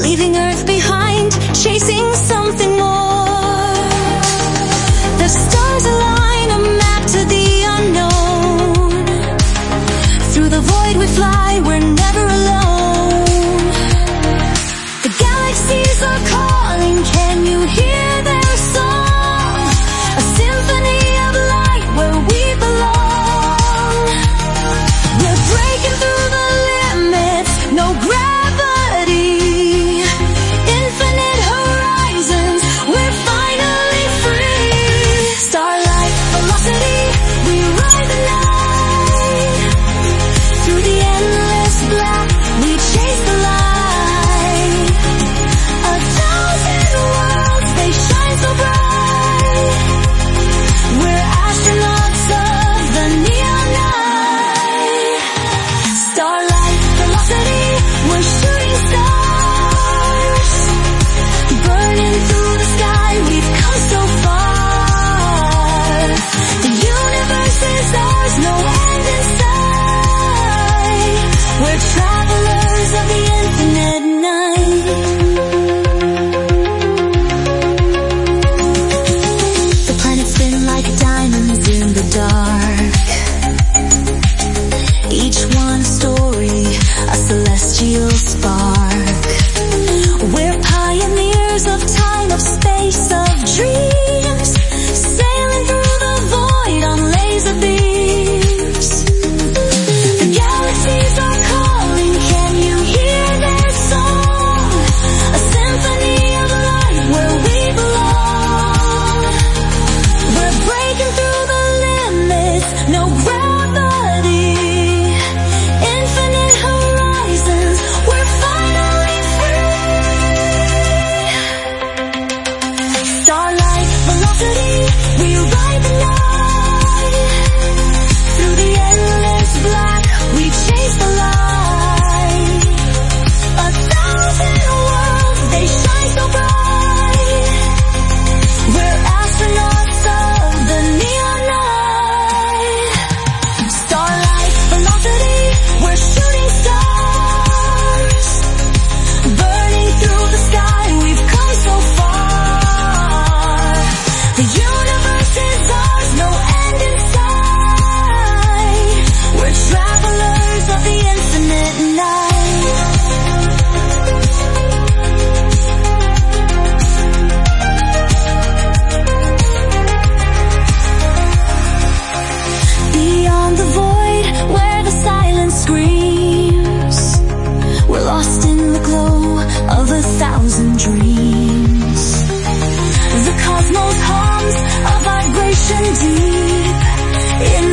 leaving Earth behind, chasing something more. The stars align, a map to the unknown. Through the void we fly, we're never alone. The galaxies are calling, can you hear their song? A symphony of light where we belong. We're breaking through the limits, no gravity. Infinite horizons, we're finally free. Starlight velocity, we ride the night. Through the endless black, we chase the light. 1,000 worlds, they shine so bright. We're astronauts of the neon night. Starlight velocity, we're shooting stars. Burning through the sky, we've come so far. The universe is ours, no end in sight. We're travelers of the infinite night. The planets spin like diamonds in the dark. Each one a story, a celestial spark. We're pioneers of time, of space, of dreams. Sailing through the void on laser beams. The galaxies are calling, can you hear their song? A symphony of light where we belong. We're breaking through the limits, no gravity. Infinite horizons, we're finally free. Starlight velocity, we ride the night. Through the endless black, we chase the light. 1,000 worlds, they shine so bright. We're astronauts of the neon night. Starlight velocity, we're shooting stars. Burning through the sky, we've come so far. The universe is ours, no end in sight. We're travelers of the infinite night. Beyond the void, where the silence screams, we're lost in the glow of 1,000 dreams. The cosmos hums a vibration deep in